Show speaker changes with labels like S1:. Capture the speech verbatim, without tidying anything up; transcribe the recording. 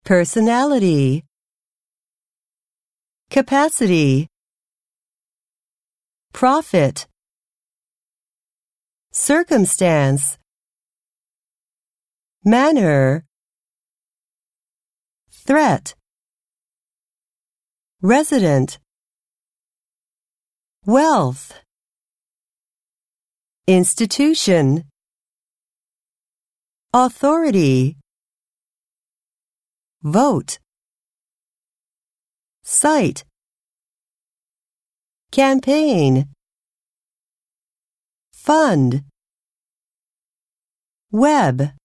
S1: personality, capacity, profit, circumstance, manner, threat, resident, wealth, institution, authority, vote, site, campaign, fund, web.